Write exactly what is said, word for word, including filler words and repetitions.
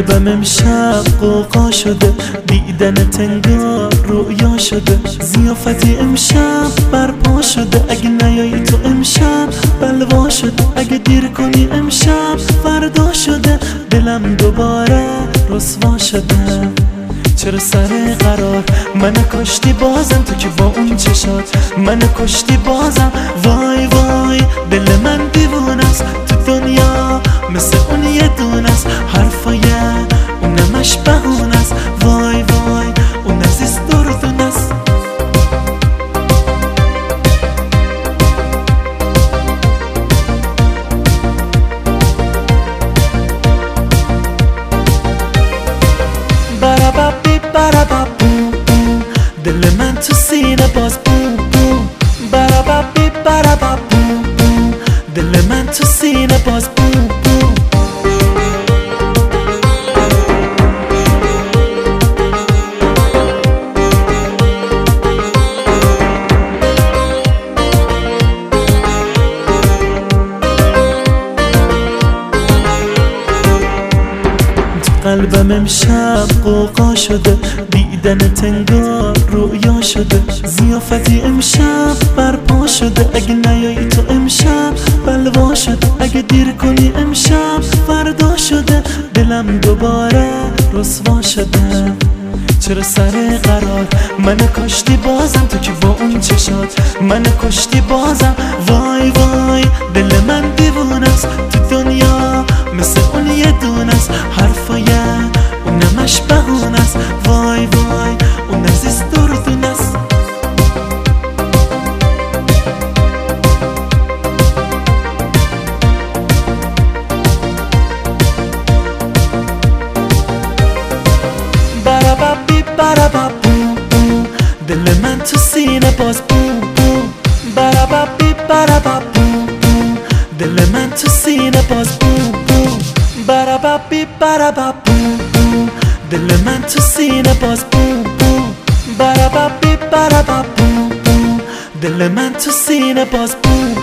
قلبم امشب قوقا شده، دیدنت انگار رویا شده، ضیافتی امشب برپا شده، اگه نیایی تو امشب بلوا شده، اگه دیر کنی امشب فردا شده، دلم دوباره رسوا شده. چرا سر قرار من کشتی بازم، تو که با اون چشات من کشتی بازم. وای وای دل من دیوونه است تو دنیا، مثل اون یه دونه است، حرفای اونمش بهونه است. وای وای اون عزیز دردونه است. براببی براببو دل من تو سینه باز بو بو. براببی براببو دل من تو سینه باز بو بو. قلبم امشب قوقا شده، دیدنت انگار رویا شده، ضیافتی امشب برپا شده، اگه نیایی تو امشب بلوا شده، اگه دیر کنی امشب فردا شده، دلم دوباره رسوا شده. چرا سر قرار من کشتی بازم، تو که با اون چشات من کشتی بازم. وای وای دل من دیوونه است تو دنیا، مثل اون یه دونه است، حرفای اونمش بهونه است. وای وای اون عزیز دردونه است. براببی براببو دل من تو سینه باز بو بو. براببی براببو دل من تو سینه باز بو بو. براببی براببو دل من تو سینه باز بو بو. براببی براببو دل من تو سینه باز بو.